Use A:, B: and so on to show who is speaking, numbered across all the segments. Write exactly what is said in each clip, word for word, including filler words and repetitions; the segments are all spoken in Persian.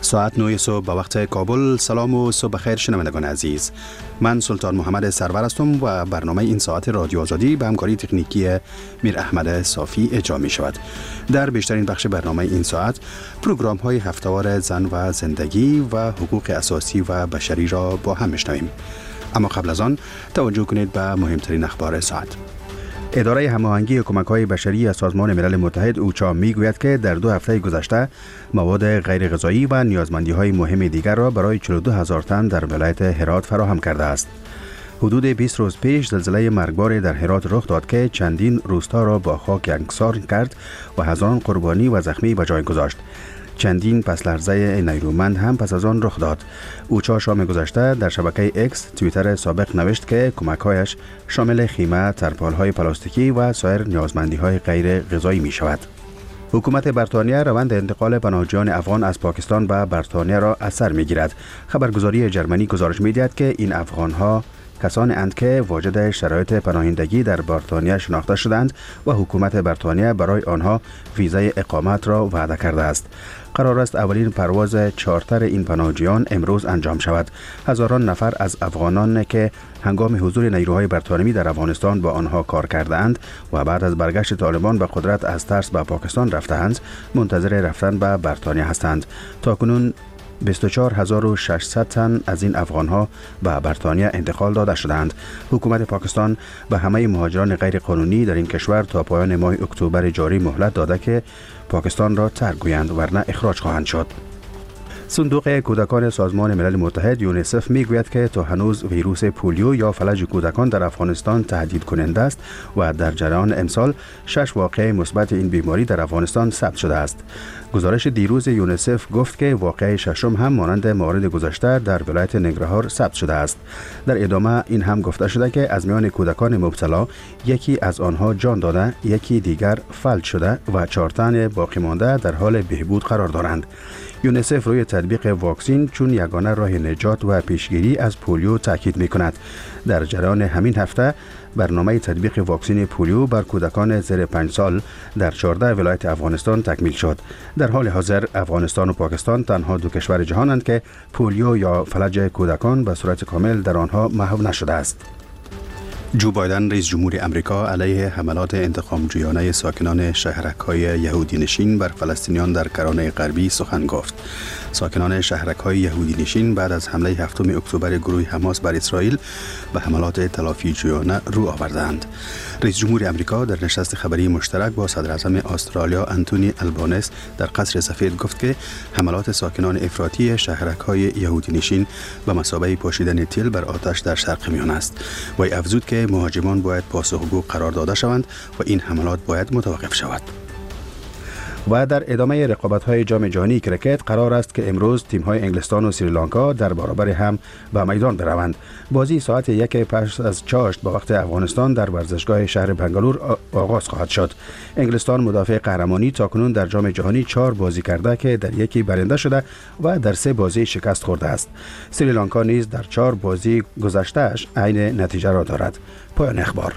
A: ساعت نه صبح به وقت کابل. سلام و صبح بخیر شنوندگان عزیز. من سلطان محمد سرور هستم و برنامه این ساعت رادیو آزادی به همکاری تکنیکی میر احمد صافی اجرا می شود. در بیشترین بخش برنامه این ساعت پروگرام های هفته‌وار زن و زندگی و حقوق اساسی و بشری را با هم میشنویم. اما قبل از آن توجه کنید به مهمترین اخبار ساعت. اداره هماهنگی کمک‌های بشری از سازمان ملل متحد اوچا میگوید که در دو هفته گذشته مواد غیر غذایی و نیازمندی‌های مهم دیگر را برای چهل و دو هزار تن در ولایت هرات فراهم کرده است. حدود بیست روز پیش زلزله مرگبار در هرات رخ داد که چندین روستا را با خاک یکسان کرد و هزاران قربانی و زخمی به جای گذاشت. چندین پس لرزه نیرومند هم پس از آن رخ داد. اوچا شام گذشته در شبکه اکس توییتر سابق نوشت که کمک‌هایش شامل خیمه، ترپال‌های پلاستیکی و سایر نیازمندی‌های غیر غذایی می‌شود. حکومت بریتانیا روند انتقال پناهجویان افغان از پاکستان به بریتانیا را از سر می‌گیرد. خبرگزاری جرمنی گزارش می‌دهد که این افغان‌ها کسانی اند که واجد شرایط پناهندگی در بریتانیا شناخته شدند و حکومت بریتانیا برای آنها ویزای اقامت را وعده کرده است. قرار است اولین پرواز چارتر این پناهجویان امروز انجام شود. هزاران نفر از افغانان که هنگام حضور نیروهای بریتانیایی در افغانستان با آنها کار کردند و بعد از برگشت طالبان به قدرت از ترس به پاکستان رفتند، منتظر رفتن به بریتانیا هستند. تاکنون بیست و چهار هزار و ششصد تن از این افغانها به بریتانیا انتقال داده شدند. حکومت پاکستان به همه مهاجران غیر قانونی در این کشور تا پایان ماه اکتبر جاری مهلت داده که پاکستان را ترک گویند ورنه اخراج خواهند شد. صندوق کودکان سازمان ملل متحد یونیسف میگوید که تا هنوز ویروس پولیو یا فلج کودکان در افغانستان تهدید کننده است و در جریان امسال شش واقعه مثبت این بیماری در افغانستان ثبت شده است. گزارش دیروز یونیسف گفت که واقعه ششم هم مانند موارد گذشته در ولایت ننگرهار ثبت شده است. در ادامه این هم گفته شده که از میان کودکان مبتلا یکی از آنها جان داده، یکی دیگر فلج شده و چهار تن باقی مانده در حال بهبود قرار دارند. یونیسف روی تطبیق واکسین چون یگانه راه نجات و پیشگیری از پولیو تاکید می‌کند. در جریان همین هفته برنامه تطبیق واکسن پولیو بر کودکان زیر پنج سال در چهارده ولایت افغانستان تکمیل شد. در حال حاضر افغانستان و پاکستان تنها دو کشور جهانند که پولیو یا فلج کودکان به صورت کامل در آنها محو نشده است. جو بایدن رئیس جمهور امریکا علیه حملات انتقامجویانه ساکنان شهرک‌های یهودی نشین بر فلسطینیان در کرانه غربی سخن گفت. ساکنان شهرک‌های یهودی نشین بعد از حمله هفتم اکتبر گروه حماس بر اسرائیل به حملات تلافی‌جویانه رو آوردند. رئیس جمهور امریکا در نشست خبری مشترک با صدر اعظم استرالیا انتونی البانس در قصر سفید گفت که حملات ساکنان افراطی شهرک‌های یهودی نشین به مثابه پاشیدن تیل بر آتش در شرق میان است. و افزود که مهاجمان باید پاسخگو قرار داده شوند و این حملات باید متوقف شود. و در ادامه رقابت‌های جام جهانی کرکت قرار است که امروز تیم‌های انگلستان و سریلانکا در برابر هم به میدان بروند. بازی ساعت یک پس از چاشت با وقت افغانستان در ورزشگاه شهر بنگالور آغاز خواهد شد. انگلستان مدافع قهرمانی تاکنون در جام جهانی چهار بازی کرده که در یکی برنده شده و در سه بازی شکست خورده است. سریلانکا نیز در چهار بازی گذشته‌اش عین نتیجه را دارد. پایان اخبار.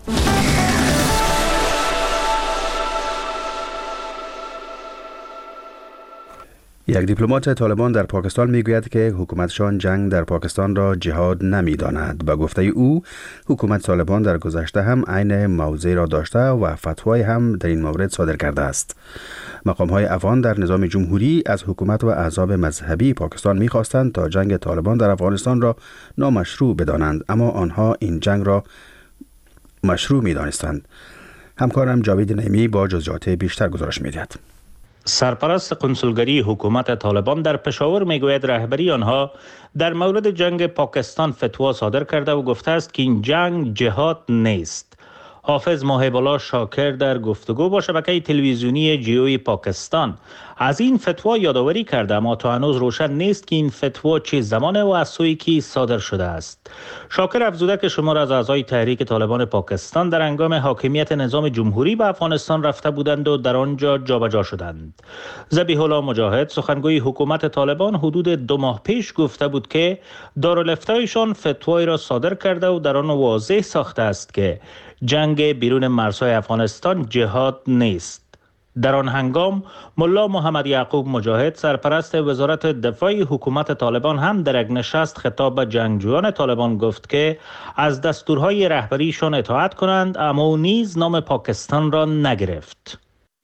A: یک دیپلمات طالبان در پاکستان میگوید که حکومتشان جنگ در پاکستان را جهاد نمی‌داند. با گفته او حکومت طالبان در گذشته هم عین موضع را داشته و فتوای هم در این مورد صادر کرده است. مقام‌های افغان در نظام جمهوری از حکومت و احزاب مذهبی پاکستان می‌خواستند تا جنگ طالبان در افغانستان را نامشروع بدانند، اما آنها این جنگ را مشروع می‌دانستند. همکارم جاوید نعیمی با جزئیات بیشتر گزارش می‌دهد.
B: سرپرست قنسولگری حکومت طالبان در پشاور میگوید رهبری آنها در مورد جنگ پاکستان فتوا صادر کرده و گفته است که این جنگ جهاد نیست. حافظ محب الله شاکر در گفتگو با شبکه تلویزیونی جیوی پاکستان از این فتوا یادآوری کرده، اما تا هنوز روشن نیست که این فتوا چه زمان و از سوی کی صادر شده است. شاکر افزوده که شمار از اعضای تحریک طالبان پاکستان در هنگام حاکمیت نظام جمهوری به افغانستان رفته بودند و در آنجا جابجا شدند. ذبیح الله مجاهد سخنگوی حکومت طالبان حدود دو ماه پیش گفته بود که دارالفتایشان فتوایی را صادر کرده و در آن واضح ساخته است که جنگ بیرون مرزهای افغانستان جهاد نیست. در آن هنگام ملا محمد یعقوب مجاهد سرپرست وزارت دفاع حکومت طالبان هم در یک نشست خطاب به جنگجویان طالبان گفت که از دستورهای رهبریشان اطاعت کنند، اما نیز نام پاکستان را نگرفت.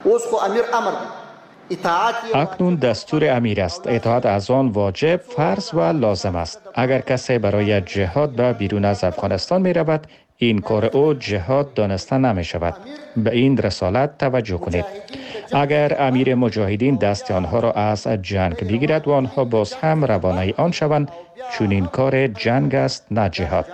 C: اکنون دستور امیر است، اطاعت از آن واجب، فرض و لازم است. اگر کسی برای جهاد به بیرون از افغانستان می رود، این کار او جهاد دانسته نمی شود. به این رسالت توجه کنید. اگر امیر مجاهدین دست آنها را از جنگ بگیرد و آنها باز هم روانه آن شوند، چون این کار جنگ است نه جهاد.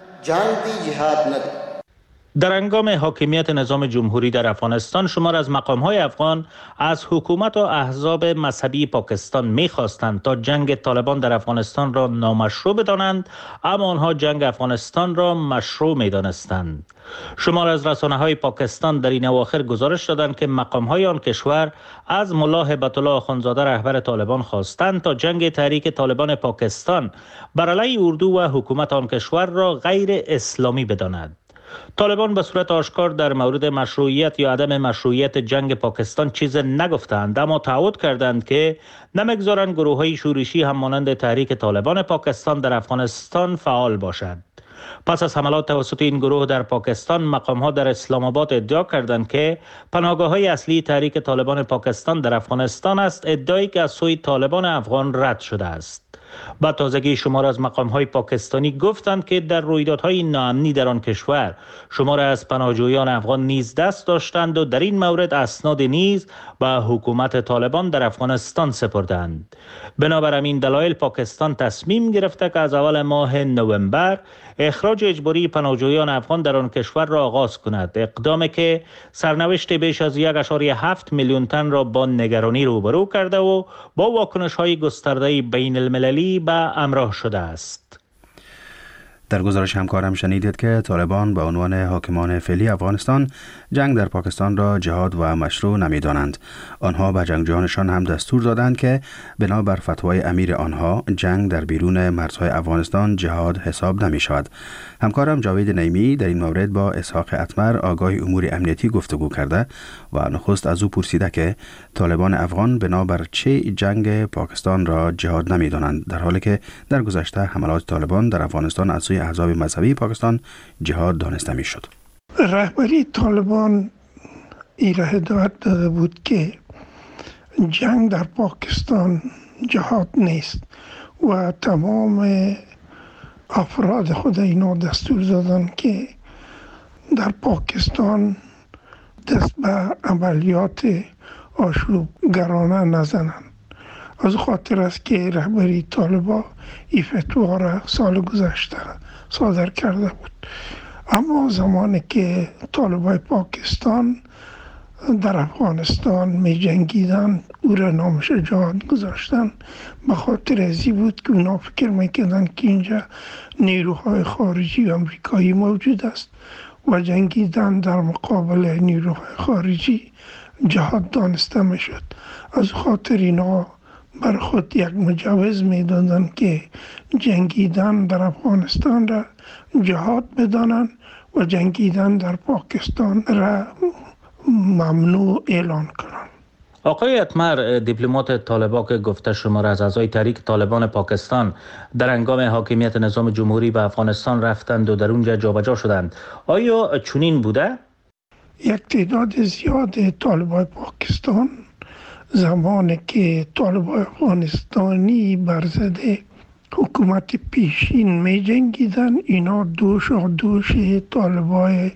B: در هنگام حاکمیت نظام جمهوری در افغانستان، شمار از مقام‌های افغان از حکومت و احزاب مذهبی پاکستان می‌خواستند تا جنگ طالبان در افغانستان را نامشروع بدانند، اما آنها جنگ افغانستان را مشروع می‌دانستند. شمار از رسانه‌های پاکستان در این اواخر گزارش دادند که مقام‌های آن کشور از ملا هیبت الله آخوندزاده رهبر طالبان خواستند تا جنگ تحریک طالبان پاکستان بر علیه اردو و حکومت آن کشور را غیر اسلامی بداند. طالبان به صورت آشکار در مورد مشروعیت یا عدم مشروعیت جنگ پاکستان چیز نگفتند، اما تعهد کردند که نمیگذارند گروه‌های شورشی هم مانند تحریک طالبان پاکستان در افغانستان فعال باشد. پس از حملات توسط این گروه در پاکستان، مقام‌ها در اسلام آباد ادعا کردند که پناهگاه‌های اصلی تحریک طالبان پاکستان در افغانستان است، ادعایی که از سوی طالبان افغان رد شده است. با تازگی شمار از مقام‌های پاکستانی گفتند که در رویدادهای ناامنی در آن کشور شمار از پناهجویان افغان نیز دست داشتند و در این مورد اسناد نیز به حکومت طالبان در افغانستان سپردند. بنابر این دلایل پاکستان تصمیم گرفته که از اول ماه نوامبر اخراج اجباری پناهجویان افغان در آن کشور را آغاز کند، اقدامی که سرنوشت بیش از یک ممیز هفت میلیون تن را با نگرانی روبرو کرده و با واکنش‌های گسترده بین المللی به همراه شده است.
A: در گزارش همکارم شنیدید که طالبان به عنوان حاکمان فعلی افغانستان جنگ در پاکستان را جهاد و مشروع نمی‌دانند. آنها به جنگجویانشان هم دستور دادند که بنابر فتوای امیر آنها جنگ در بیرون مرزهای افغانستان جهاد حساب نمی شود. همکارم جاوید نعیمی در این مورد با اسحاق اتمر آگاه امور امنیتی گفتگو کرده و نخست از او پرسیده که طالبان افغان بنابر چه جنگ پاکستان را جهاد نمی‌دانند، در حالی که در گذشته حملات طالبان در افغانستان از سوی احزاب مذهبی پاکستان جهاد دانسته می‌شد.
D: رهبری طالبان این را هدایت داده بود که جنگ در پاکستان جهاد نیست و تمام افراد خود اینا دستور دادن که در پاکستان دست به عملیات آشوبگرانه نزنند. از خاطر است که رهبری طالبان این فتوا را سال گذشته صادر کرده بود. اما زمانی که طالبان پاکستان در افغانستان می جنگیدن، او را نام شجاعت گذاشتن، به خاطر ازی بود که اونا فکر میکردن که اینجا نیروهای خارجی امریکایی موجود است و جنگیدن در مقابل نیروهای خارجی جهاد دانسته میشد. از خاطر اینا بر خود یک مجوز میدادن که جنگیدن در افغانستان را جهاد بدانند و جنگیدن در پاکستان را ممنوع اعلان کنند.
B: آقای اتمر، دیپلمات طالبان که گفته شمار از اعضای تحریک طالبان پاکستان در هنگام حاکمیت نظام جمهوری به افغانستان رفتند و در اونجا جابجا شدند، آیا چنین بوده؟
D: یک تعداد زیاد طالبان پاکستان زمانی که طالبان افغانستانی برزده حکومت پیشین می جنگیدن، اینا دوش و دوش طالبان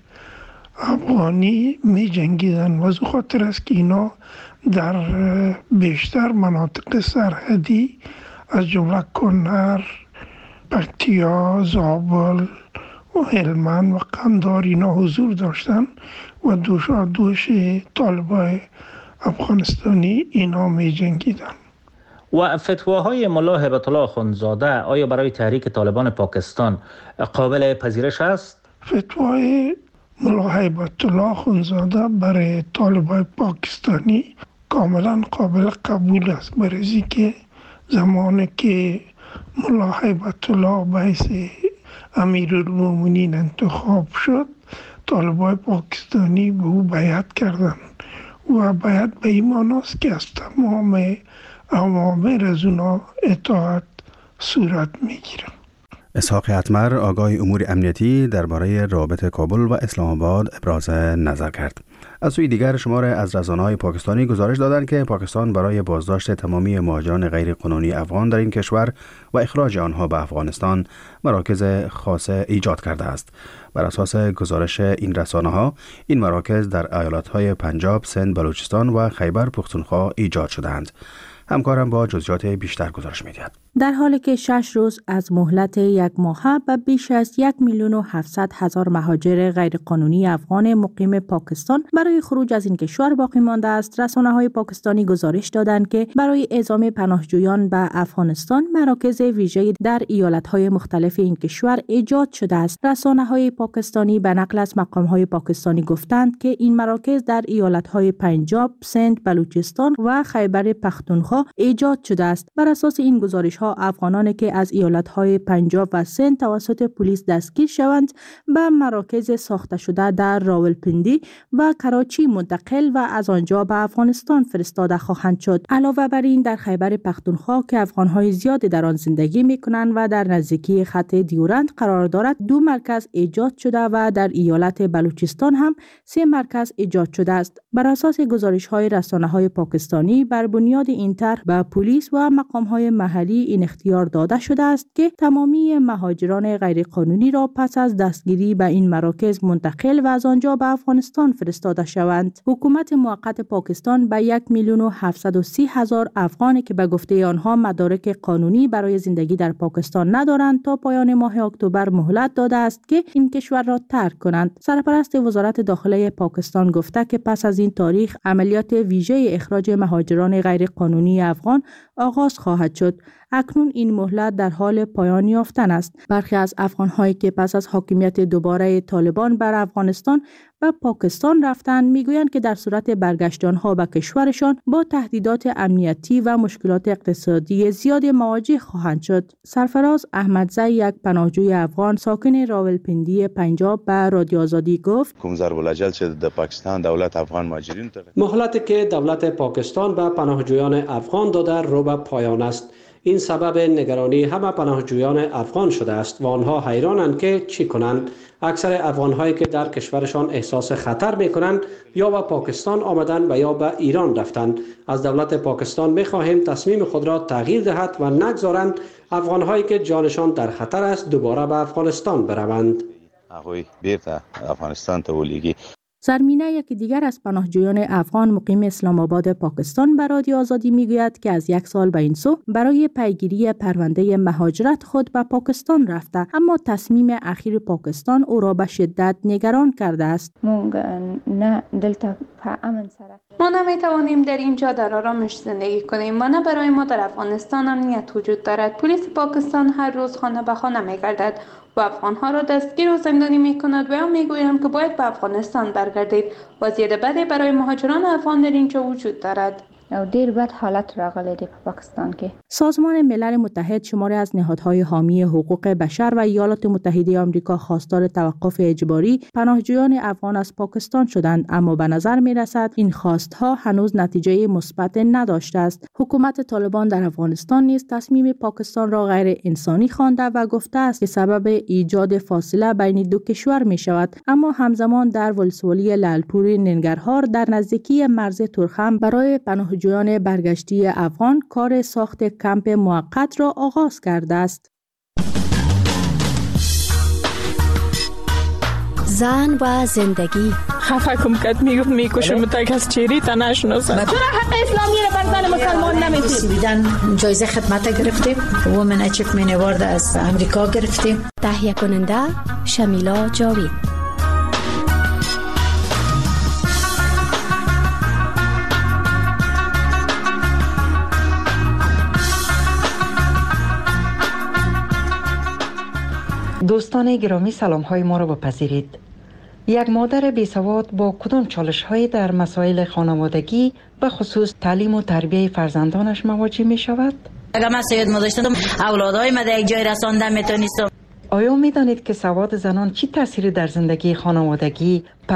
D: افغانی می جنگیدن و از خاطر است که اینا در بیشتر مناطق سرحدی از جمله کنر، پکتیا، زابل و هلمند و قندهار اینا حضور داشتن و دوش و دوش طالبان افغانستانی اینا می جنگیدن.
B: و فتواهای ملا هیبت الله آخوندزاده آیا برای تحریک طالبان پاکستان قابل پذیرش است؟
D: فتوای ملا هیبت الله آخوندزاده برای طالبان پاکستانی کاملا قابل قبول است، برای که زمانی که ملا هیبت الله به حیث امیرالمومنین انتخاب شد، طالبان پاکستانی به او بیعت کردند و باید به این معناست که از تمام اوامر از اونا اطاعت صورت میگیره.
A: اسحاق اتمر آگاه امور امنیتی درباره رابط کابل و اسلام آباد ابراز نظر کرد. از سوی دیگر شمار از رسانه‌های پاکستانی گزارش دادند که پاکستان برای بازداشت تمامی مهاجران غیر قانونی افغان در این کشور و اخراج آنها به افغانستان مراکز خاصه ایجاد کرده است. بر اساس گزارش این رسانه‌ها این مراکز در ایالت‌های پنجاب، سند، بلوچستان و خیبر پختونخوا ایجاد شده‌اند. همکارم با جزئیات بیشتر گزارش می‌دهد.
E: در حالی که شش روز از مهلت یک ماه و بیش از یک میلیون و هفتصد هزار مهاجر غیرقانونی افغان مقیم پاکستان برای خروج از این کشور باقی مانده است، رسانه‌های پاکستانی گزارش دادند که برای اعزام پناهجویان به افغانستان مراکز ویژه‌ای در ایالت‌های مختلف این کشور ایجاد شده است. رسانه‌های پاکستانی به نقل از مقام‌های پاکستانی گفتند که این مراکز در ایالت‌های پنجاب، سند، بلوچستان و خیبر پختونخوا ایجاد شده است. بر اساس این گزارش‌ها افغانانی که از ایالت‌های پنجاب و سند توسط پلیس دستگیر شوند به مراکز ساخته شده در راولپندی و کراچی منتقل و از آنجا به افغانستان فرستاده خواهند شد. علاوه بر این در خیبر پختونخوا که افغان‌های زیادی در آن زندگی می‌کنند و در نزدیکی خط دیورند قرار دارد دو مرکز ایجاد شده و در ایالت بلوچستان هم سه مرکز ایجاد شده است. بر اساس گزارش‌های رسانه‌های پاکستانی بر بنیاد این طرح به پلیس و مقام‌های محلی این اختیار داده شده است که تمامی مهاجران غیرقانونی را پس از دستگیری به این مراکز منتقل و از آنجا به افغانستان فرستاده شوند. حکومت موقت پاکستان به یک میلیون و هفتصد و سی هزار افغانی که به گفته آنها مدارک قانونی برای زندگی در پاکستان ندارند تا پایان ماه اکتبر مهلت داده است که این کشور را ترک کنند. سرپرست وزارت داخله پاکستان گفته که پس از این تاریخ عملیات ویژه اخراج مهاجران غیرقانونی افغان آغاز خواهد شد. اکنون این مهلت در حال پایان یافتن است. برخی از افغان‌هایی که پس از حاکمیت دوباره طالبان بر افغانستان و پاکستان رفتند میگویند که در صورت برگشت آنها به کشورشان با تهدیدات امنیتی و مشکلات اقتصادی زیادی مواجه خواهند شد. سرفراز احمدزی یک پناهجوی افغان ساکن راولپندی پنجاب به رادیو آزادی گفت:
F: پاکستان دولت افغان مهاجرین
G: مهلتی که دولت پاکستان به پناهجویان افغان داده رو به پایان است. این سبب نگرانی همه پناهجویان افغان شده است و آنها حیرانند که چی کنند. اکثر افغان‌هایی که در کشورشان احساس خطر می‌کنند یا به پاکستان آمدند و یا به ایران رفتند. از دولت پاکستان می‌خواهیم تصمیم خود را تغییر دهد و نگذارند افغان‌هایی که جانشان در خطر است دوباره به افغانستان بروند.
F: آقای بیرته افغانستان ته ولیږي.
E: زرمینه یکی دیگر از پناهجویان افغان مقیم اسلام آباد پاکستان به رادیو آزادی میگوید که از یک سال به این سو برای پیگیری پرونده مهاجرت خود به پاکستان رفته، اما تصمیم اخیر پاکستان او را به شدت نگران کرده است.
H: ما نمیتوانیم در اینجا در آرامش زندگی کنیم و نه برای ما در افغانستان امنیت وجود دارد. پلیس پاکستان هر روز خانه به خانه میگردد و افغانها را دستگیر و زندانی میکند و یا میگویند که باید به افغانستان برگردید. وضعیت بدی برای مهاجران افغان در اینجا وجود دارد.
I: او ډیر بد حالت راغلی دی په پاکستان کې.
E: سازمان ملل متحد شماری از نهادهای حامی حقوق بشر و ایالات متحده آمریکا خواستار توقف اجباری پناهجویان افغان از پاکستان شدند، اما به نظر می رسد این خواستها هنوز نتیجه مثبت نداشته است. حکومت طالبان در افغانستان نیز تصمیم پاکستان را غیر انسانی خوانده و گفته است که سبب ایجاد فاصله بین دو کشور می شود، اما همزمان در ولسوالی لعلپور ننگرهار در نزدیکی مرز ترخم برای پناهجویان جویان برگشتی افغان کار ساخت کمپ موقت را آغاز کرده است.
J: زن و زندگی
K: خفه کم کت میگفت میکشم تک از چیری تا نشناسم.
L: چرا حق اسلامی را بر زن مسلمان نمیدید؟
M: بیدن جایزه خدمت گرفتیم، وومن اچیومنت اوارد از امریکا گرفتیم.
J: تهیه کننده شمیلا جاوید.
N: دوستان گرامی سلام های ما را بپذیرید. یک مادر بیسواد با کدام چالش های در مسائل خانوادگی به خصوص تعلیم و تربیه فرزندانش مواجه می شود؟
O: اگر من سید مداشتم اولادهای من در یک جای رساندم میتونستم.
N: آیا می دانید که سواد زنان چی تأثیری در زندگی خانوادگی